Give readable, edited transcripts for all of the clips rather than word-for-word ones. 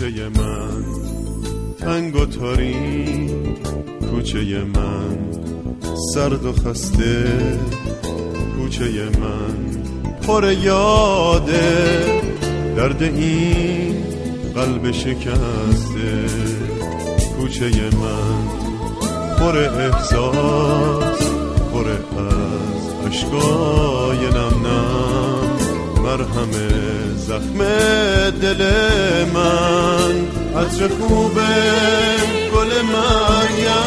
کوچه من تنگ و تاریک، کوچه من سرد و خسته، کوچه من پر یاده درد این قلب شکسته، کوچه من پر احساس، پر از اشکای نم نم، مرهم زخم دل من، عطر خوب گل مریم،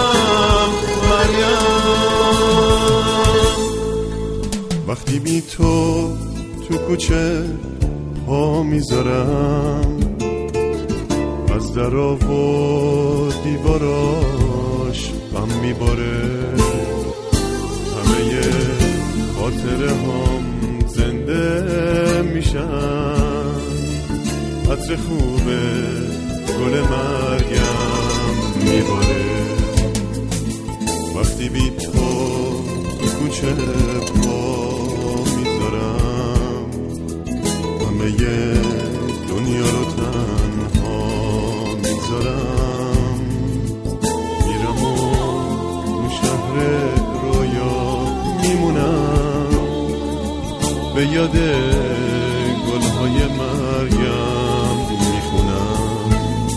وقتی بی تو کوچه پا میذارم، از درا و دیواراش غم میباره، همه خاطره هم زنده میشن، عطر خوب گل مریم میباره، وقتی بی تو کوچه پا میذارم، همه دنیا رو تنها میذارم، میرم و تو شهر رویا میمونم، به یاد گلهای مریم میخونم،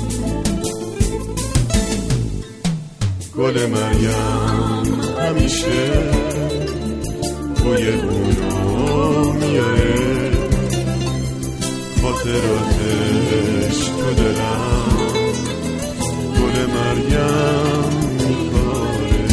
گل مریم همیشه بوی اونو میاره، خاطراتش تو دلم گل مریم میکاره.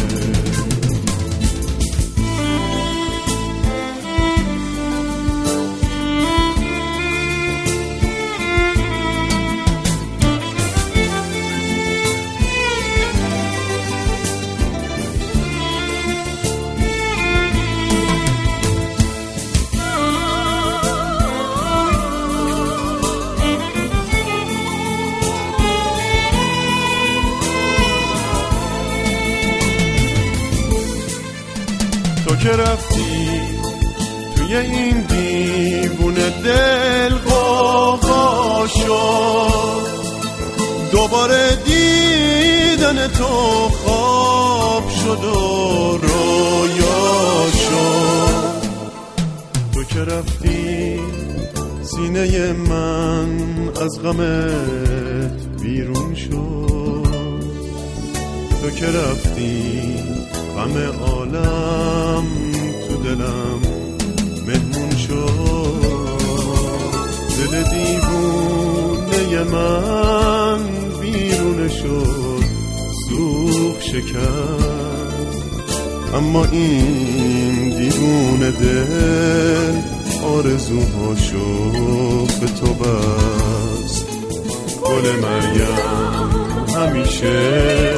تو که رفتی توی این دیوونه دل قوقا شد، دوباره دیدن تو خواب شد و رویا شد، تو که رفتی سینه من از غمت بیرون شد، تو که رفتی غم عالم تو دلم مهمون شد، دل دیوونه من بیرون شد، سوخ شکست، اما این دیوونه دل آرزوهاشو به تو بست، گل مریم همیشه